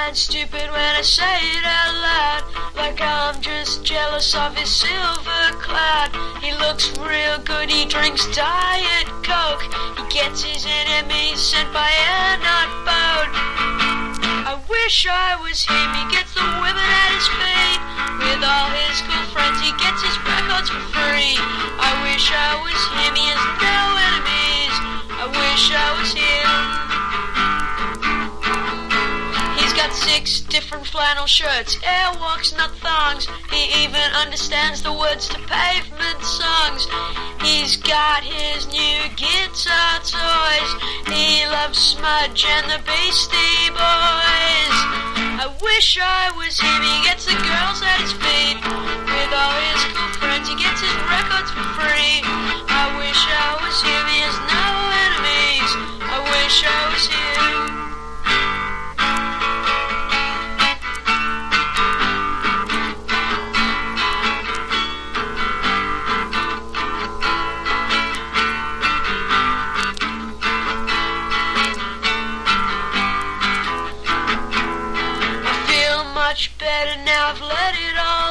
sound stupid when I say it out loud, like I'm just jealous of his silver cloud. He looks real good, he drinks Diet Coke, he gets his enemies sent by air, not boat. I wish I was him, he gets the women at his feet. With all his cool friends, he gets his records for free. I wish I was him, he has no enemies. I wish I was him. He's got 6 different flannel shirts, airwalks, not thongs. He even understands the words to Pavement songs. He's got his new guitar toys. He loves Smudge and the Beastie Boys. I wish I was him, he gets the girls at his feet. With all his cool friends, he gets his records for free. I wish I was him, he has no enemies. I wish I was him. Much better now, I've let it all